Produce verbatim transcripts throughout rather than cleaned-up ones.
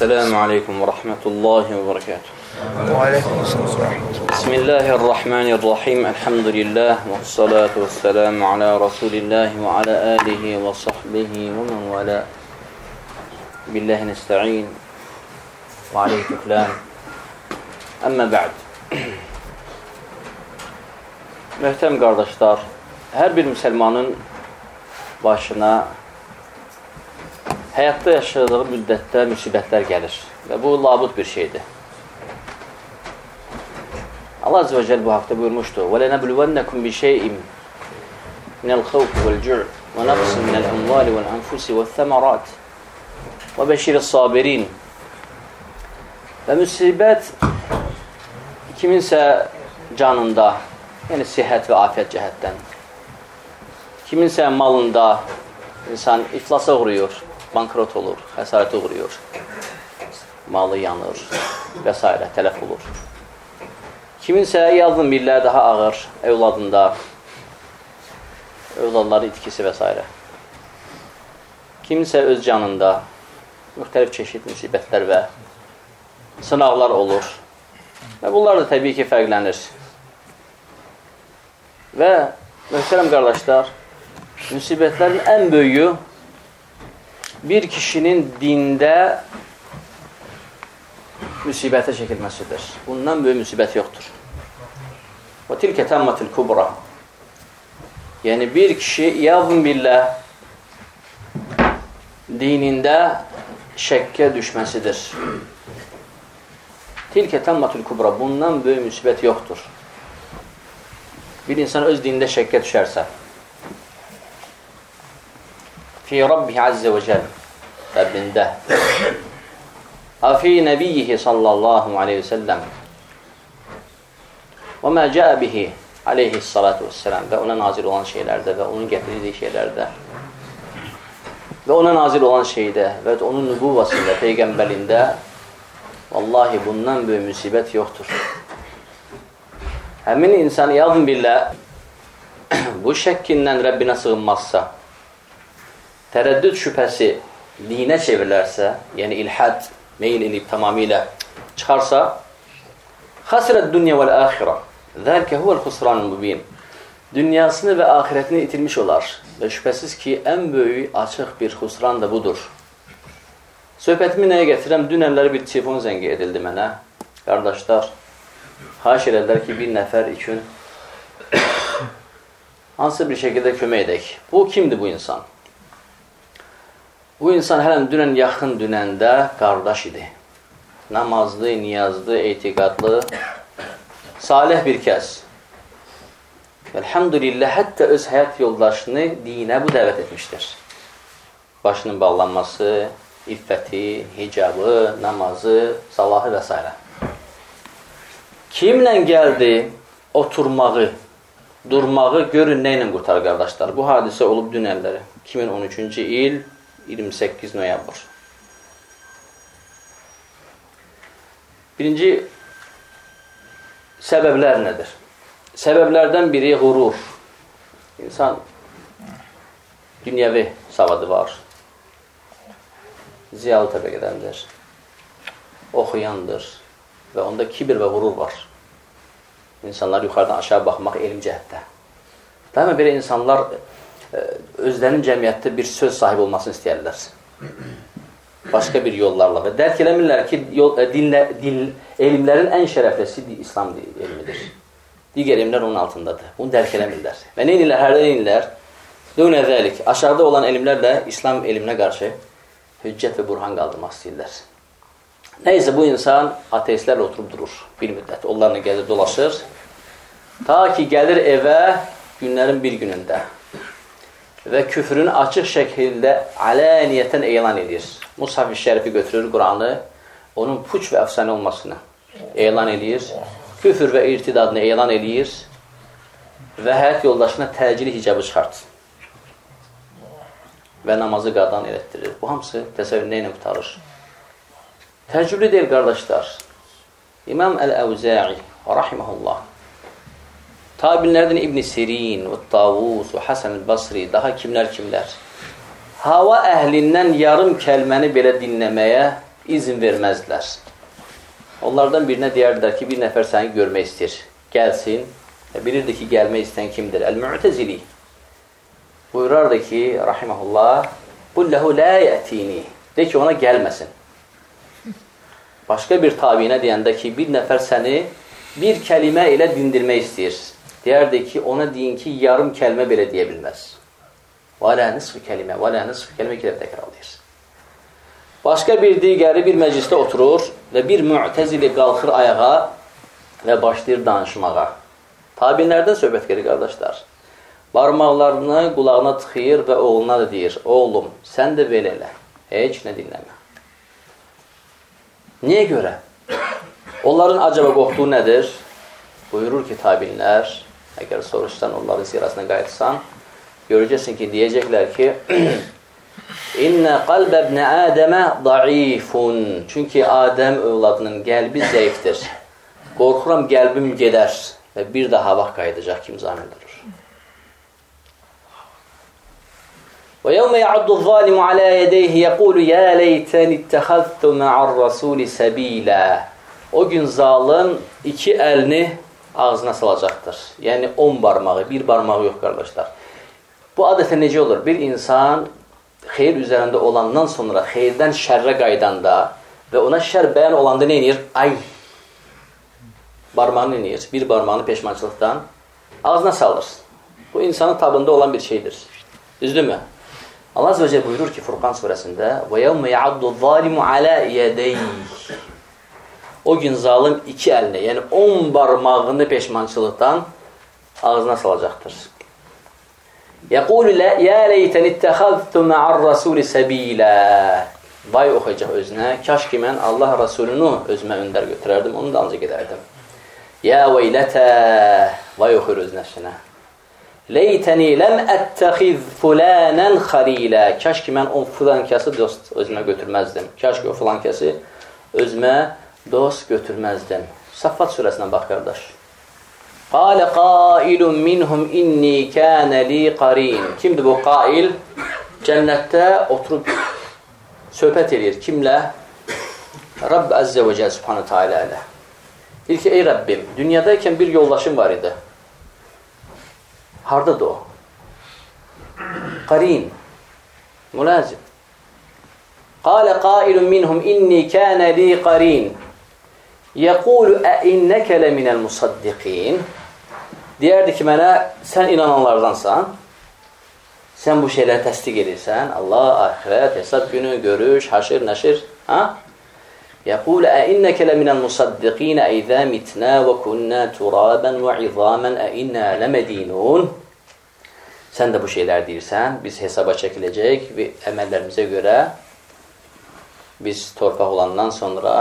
Esselamu aleyküm ve rahmetullahi ve berekatuhu. Ve aleykümselam. Bismillahirrahmanirrahim. Elhamdülillah ve salatu ve selamu ala Resulillah ve ala alihi ve sahbihi ve men vala. Billahi nesta'in ve aleyhi tüklan. Amma ba'd. Möhtərəm qardaşlar, hər bir müsəlmanın başına həyatda yaşadığı müddətdə müsibətlər gəlir və bu labud bir şeydir. Allah Azze ve Celle bu haqda buyurmuşdur: وَلَنَبْلُوَنَّكُمْ بِشَيْءٍ مِنَ الْخَوْفِ وَالْجُعْءِ وَنَقْصٍ مِنَ الْأَمْوَالِ وَالْأَنْفُسِ وَالثَّمَرَاتِ وَبَشِّرِ الصَّابِرِينَ. Və müsibət kiminsə canında, yəni sihət və afət cəhətdən, kiminsə malında insan iflasa uğrayır, bankrot olur, xəsarətə uğrayır, malı yanır və s. tələf olur. Kiminsə yazın birlər daha ağır, evladında, evladları itkisi və s. Kiminsə öz canında müxtəlif çeşid müsibətlər və sınaqlar olur və bunlar da təbii ki, fərqlənir. Və möhtərəm qardaşlar, müsibətlərin ən böyüyü bir kişinin dində müsibətə çəkilməsidir. Bundan böyük müsibət yoxdur. Və tilkə təmmətil kubra. Yəni bir kişi yazın billah dinində şəkkə düşməsidir. Tilkə təmmətil kubra. Bundan böyük müsibət yoxdur. Bir insan öz dində şəkkə düşərsə, fi Rabbi Azze ve Celle, Rabbində, afi Nebiyyihi sallallahu aleyhi ve sellem, və mə cəə bihi aleyhissalatu vesselam, və ona nazil olan şeylərdə və onun gətirdiyi şeylərdə və ona nazil olan şeydə və onun nübuvvasında, peyğəmbərində, vallahi bundan böyük müsibət yoxdur. Həmin insan yazın billah bu şəkkindən Rəbbinə sığınmazsa, tərəddüd şübhəsi dinə çevrilərsə, yəni ilhad meyil edib tamamilə çıxarsa, xasirət dünya vəl-əxirə, zəlkə huvəl xusranul mübin, dünyasını və axirətini itirmiş olar və şübhəsiz ki, ən böyük açıq bir xusran da budur. Söhbətimi nəyə gətirəm? Dünənləri bir telefon zəngi edildi mənə. Qardaşlar, xahiş edərlər ki, bir nəfər üçün hansı bir şəkildə kömək edək. Bu kimdir bu insan? Bu insan hələm dünən, yaxın dünəndə qardaş idi. Namazlı, niyazlı, etiqadlı, salih bir kəs. Elhamdülillah, hətta öz həyat yoldaşını dinə bu dəvət etmişdir. Başının bağlanması, iffəti, hicabı, namazı, salahı və s. Kimlə gəldi oturmağı, durmağı görün nə ilə qurtar qardaşlar. Bu hadisə olub dünənləri. iki min on üçüncü il iyirmi səkkiz noyabr. Birinci səbəblər nədir? Səbəblərdən biri qurur. İnsan dünyəvi savadı var. Ziyalı təbəqədəndir. Oxuyandır. Və onda kibir və qurur var. İnsanlar yuxarıdan aşağı baxmaq elm cəhətdə. Daima belə insanlar özlərinin cəmiyyətdə bir söz sahibi olmasını istəyərlər. Başqa bir yollarla və dərk eləmirlər ki, yol, dinlə, din, elmlərin ən şərəfləsi İslam elmidir. Digər elmlər onun altındadır. Bunu dərk eləmirlər. Və nə edirlər? Hərdə edirlər? Dönə zəlik. Aşağıda olan elmlərlə İslam elminə qarşı hüccət və burhan qaldırmaq istəyirlər. Nəysə bu insan ateistlərlə oturub durur bir müddət. Onlarla gəzir, dolaşır. Ta ki gəlir evə günlərin bir günündə və küfrünü açıq şəkildə aləniyyətən elan edir. Mushaf-ı şərifi götürür, Quranı, onun puç və əfsanə olmasını elan edir. Küfür və irtidadını elan edir və həyat yoldaşına təcili hicabı çıxartır və namazı qadan elətdirir. Bu hamısı təsəvvür nə ilə qutarır? Təcrübli deyil, qardaşlar. İmam Əl-Əvzə'i, rahiməhullah, tabinlərdən İbn-i Sirin, Tavus, Həsən-ül-Basri, daha kimlər kimlər, hava əhlindən yarım kəlməni belə dinləməyə izin verməzdilər. Onlardan birinə deyərdilər ki, bir nəfər səni görmək istəyir. Gəlsin. Bilirdi ki, gəlmək istəyən kimdir? Əl-Mu'təzili. Buyurardı ki, rahiməhullah, Qulləhu lə yətini. De ki, ona gəlməsin. Başqa bir tabiyinə deyəndə ki, bir nəfər səni bir kəlimə ilə dindirmək istəyir. Deyərdi ki, ona deyin ki, yarım kəlmə belə deyə bilməz. Və lə nisfi kəlimə, və lə nisfi kəlmə iki dəfə təkrarlayır. Başqa bir digəri bir məclisdə oturur və bir Mu'təzili qalxır ayağa və başlayır danışmağa. Tabinlərdən söhbət gedir, qardaşlar. Barmaqlarını qulağına tıxıyır və oğluna da deyir, oğlum, sən də belə elə, heç nə dinləmə. Niyə görə? Onların acaba qorxduğu nədir? Buyurur ki, tabinlər, əgər soruşsan, onların sirasına qayıtsan, görəcəksin ki, deyəcəklər ki, İnnə qalbə ibnə Ədəmə daifun. Çünki Adəm övladının qəlbi zəifdir. Qorxuram, qəlbim gedər və bir daha vaxt qayıdacaq kim zamin durur. Və yevmə ya'uddu zalimu alə yədeyhi yəqulu yə leytən ittəxəztu mə'ar rasuli səbilə. O gün zalım iki əlini ağzına salacaqdır. Yəni on barmağı, bir barmağı yox, qardaşlar. Bu adətən necə olur? Bir insan xeyir üzərində olandan sonra xeyirdən şərrə qaydanda və ona şər bəyan olanda nə edir? Ay! Barmağını edir. Bir barmağını peşmançılıqdan ağzına salır. Bu insanın tabında olan bir şeydir. Düzdürmü? Allah Azze ve Celle buyurur ki Furqan surəsində وَيَوْمَ يَعَدُّ الظَّالِمُ عَلَى يَدَيْهِ. O gün zalim iki əlinə, yəni on barmağını peşmançılıqdan ağzına salacaqdır. Yəqulu yə leytən ittəxəztu mə'ar rasuli səbilə. Vay oxuyacaq özünə. Kaş ki, mən Allah Rasulunu özümə öndər götürərdim, onu da ancaq gedərdim. Yə veylətə. Vay oxuyur özünə şuna. Leytəni ləm ətəxiz fulənən xalilə. Kaş ki, mən o filan kəsi dost özümə götürməzdim. Kaş ki, o filan kəsi özümə dost götürməzdim. Saffat surəsindən bax, qardaş. Qalə qailun minhum inni kənə li qarin. Kimdir bu qail? Cənnətdə oturub söhbət edir. Kimlə? Rabb Əzzə və Cəl Subhanə Teala ilə. Deyir ki, ey Rəbbim, dünyadaykən bir yoldaşım var idi. Hardadır o? Qarin. Mülazim. Qalə qailun minhum inni kənə li qarin. Yəqulu əinnəkə ləminəl musaddiqin. Deyərdi ki, mənə, sən inananlardansan, sən bu şeyləri təsdiq edirsən, Allah, ahirət, hesab günü, görüş, haşir, nəşir, ha? Yəqulu əinnəkə ləminəl musaddiqin əizə mitnə və künnə turabən və izamən əinnə ləmədinun. Sən də bu şeylər deyirsən, biz hesaba çəkiləcək və əməllərimizə görə biz torpaq olandan sonra,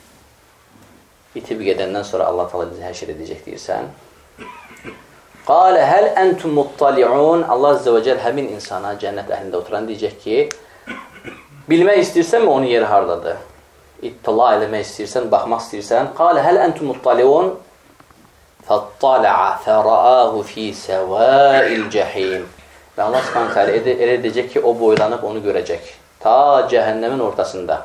itib gedəndən sonra Allah təala bizi həşr edəcək deyirsən. Qalə həl əntum muttali'un. Allah Azze və Cəl həmin insana, cənnət əhlində oturan deyəcək ki, bilmək istəyirsənmi onun yeri hardadır? İttila eləmək istəyirsən, baxmaq istəyirsən. Qalə həl əntum muttali'un. Fəttala'a fəra'ahu fi səva'il cəhim. Və Allah Subhanahu Teala elə edəcək ki, o boylanıb onu görəcək. Ta cəhənnəmin ortasında.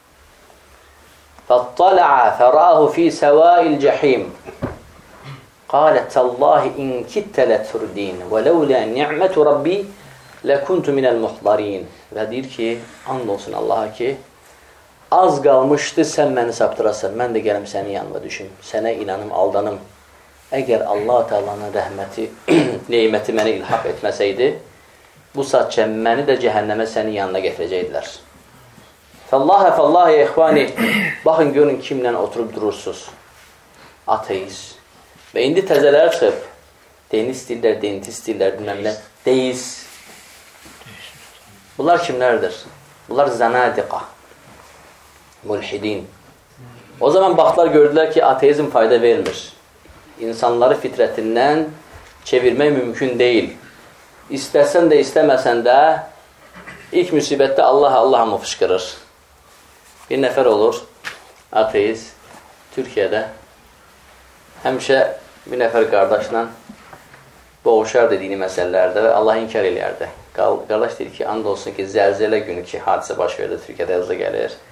Fəttala'a fəra'ahu fi səva'il cəhim. Qalə təllahi in kittə ləturdin və ləulə ni'mətu Rabbi ləkuntu minəl muhdarin. Və deyir ki, and olsun Allaha ki, az qalmışdı sən məni saptırasan, mən də gələm sənin yanına düşüm, sənə inanım, aldanım. Əgər Allah Teala'nın rəhməti, neyməti mənə ilhaq etməsəydi, bu saatçə məni də cəhənnəmə sənin yanına gətirəcəkdilər. Fəllahə fəllahə ixvani, baxın görün kimlə oturub durursunuz. Ateist. Və indi təzələr çıxıb, denis deyirlər, dentist deyirlər, bilməm nə, deist. Bunlar kimlərdir? Bunlar zanadiqa, mulhidin. O zaman baxdılar, gördülər ki, ateizm fayda vermir. İnsanları fitrətindən çevirmək mümkün deyil. İstəsən də, istəməsən də, ilk müsibətdə Allah Allah mı fışqırır? Bir nəfər olur, ateist, Türkiyədə. Həmişə bir nəfər qardaşla boğuşardı dini məsələlərdə və Allah inkar eləyərdi. Qardaş deyir ki, and olsun ki, zəlzələ günü ki, hadisə baş verdi, Türkiyədə yazı gəlir.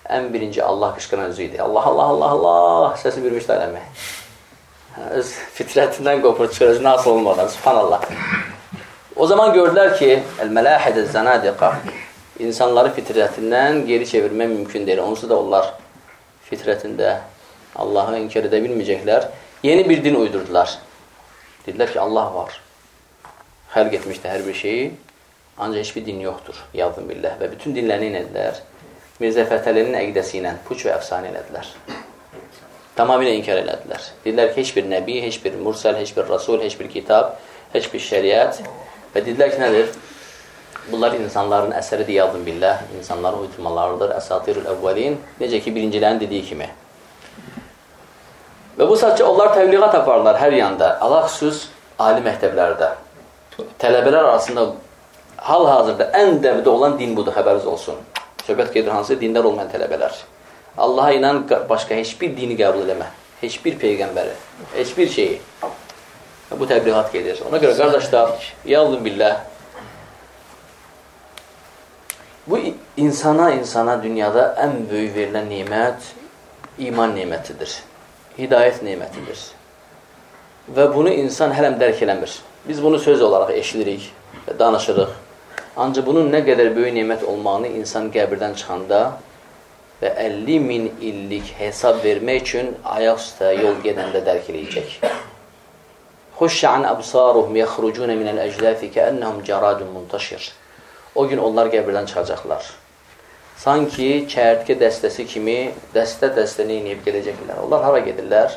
ən birinci Allah qışqıran özü idi. Allah, Allah, Allah, Allah səsi bir müştə eləmək. Öz fitrətindən qopur çıxır, özü nasıl olmadan, subhanallah. O zaman gördülər ki, el-mələhidə zənadiqa, insanları fitrətindən geri çevirmək mümkün deyil. Onsuz da onlar fitrətində Allahı inkar edə bilməyəcəklər. Yeni bir din uydurdular. Dedilər ki, Allah var. Xəlq etmişdi hər bir şeyi. Ancaq heç bir din yoxdur, yazın billah. Və bütün dinlərini inədilər. Mirzə Fətəlinin əqidəsi ilə puç və əfsanə elədilər. Tamamilə inkar elədilər. Dedilər ki, heç bir nəbi, heç bir mursəl, heç bir rasul, heç bir kitab, heç bir şəriət. Və dedilər ki, nədir? Bunlar insanların əsəridir, yazın billah. İnsanların uydurmalarıdır, əsatirul əvvəlin. Necə ki, birincilərin dediyi kimi. Və bu sadəcə onlar təbliğat aparırlar hər yanda. Allah xüsus ali məktəblərdə. Tələbələr arasında hal-hazırda ən dəvdə olan din budur, xəbəriniz olsun. Söhbət gedir hansı dindar olmayan tələbələr. Allaha inan başqa heç bir dini qəbul eləmə. Heç bir peyğəmbəri, heç bir şeyi. Bu təbliğat gedir. Ona görə qardaşlar, yalnız billah, bu insana, insana dünyada ən böyük verilən nimət iman nimətidir. Hidayət nimətidir. Və bunu insan hələm dərk eləmir. Biz bunu söz olaraq eşidirik və danışırıq. Ancaq bunun nə qədər böyük nimət olmağını insan qəbirdən çıxanda və əlli min illik hesab vermək üçün ayaq üstə yol gedəndə dərk eləyəcək. Xuşşən əbsaruhum yəxrucunə minəl əcdafi kəənnəhum cəradun muntaşir. O gün onlar qəbirdən çıxacaqlar. Sanki çərtkə dəstəsi kimi dəstə-dəstəni inəyib gedəcəklər. Onlar hara gedirlər?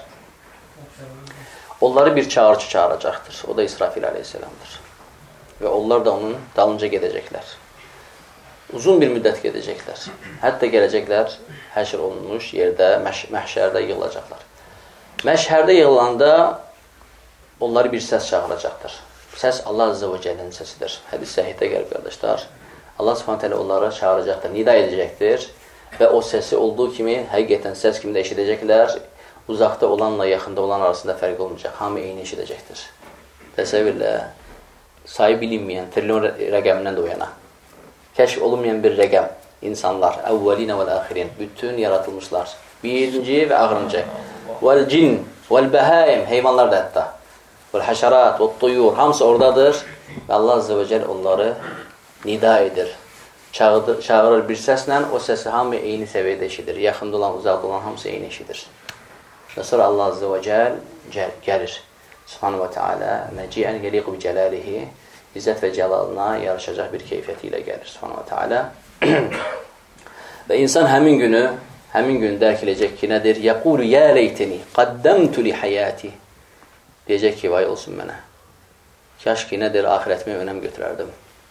Onları bir çağırıcı çağıracaqdır. O da İsrafil aleyhisselamdır. Və onlar da onun dalınca gedəcəklər. Uzun bir müddət gedəcəklər. Hətta gələcəklər həşr olunmuş yerdə, məş məhşərdə yığılacaqlar. Məşhərdə yığılanda onları bir səs çağıracaqdır. Səs Allah Azze və Cəllənin səsidir. Hədis səhihdə gəlib qardaşlar. Allah Subhanahu taala onları çağıracaqdır, nida edəcəkdir və o səsi olduğu kimi həqiqətən səs kimi də eşidəcəklər. Uzaqda olanla yaxında olan arasında fərq olmayacaq. Hamı eyni eşidəcəkdir. Təsəvvürlə, sayı bilinməyən trilyon rəqəmindən də o yana. Kəşf olunmayan bir rəqəm. İnsanlar, əvvəlinə vəl-əxirin, bütün yaratılmışlar. Birinci və ağırıncı. Vəl-cin, vəl-bəhəim, heyvanlar da hətta. Vəl-həşərat, vəl-tuyur, hamısı oradadır. Və Allah Azze və Cəl onları nida edir. Çağırır, çağırır bir səslə, o səsi hamı eyni səviyyədə eşidir. Yaxında olan, uzaqda olan hamısı eyni eşidir. Və sonra Allah Azze və Cəl gəlir. Subhanahu və Teala məciən yəliqu bi cəlalihi, izzət və cəlalına yarışacaq bir keyfiyyəti ilə gəlir. Subhanahu və Teala. Və insan həmin günü, həmin gün dərk edəcək ki, nədir? Yəqulu yə leyteni, qaddəmtu li həyati. Deyəcək ki, vay olsun mənə. Kaş ki, nədir? Ahirətimi önəm götürərdim.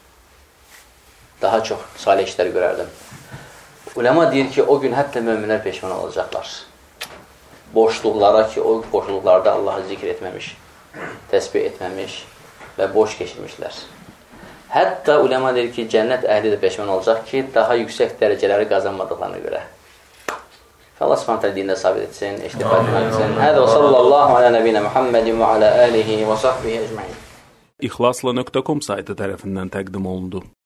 Daha çox salih işlər görərdim. Ulema deyir ki, o gün hətta möminlər peşman olacaqlar. Boşluqlara ki, o boşluqlarda Allahı zikr etməmiş, təsbih etməmiş və boş keçirmişlər. Hətta ulema deyir ki, cənnət əhli də peşman olacaq ki, daha yüksək dərəcələri qazanmadıqlarına görə. Allah Subhanahu taala dində sabit etsin, iştifade etsin. Hədə və sallallahu alə nəbiyinə Muhammedin və alə alihi və sahbihi ecmaîn. İxlasla nöqtə com saytı tərəfindən təqdim olundu.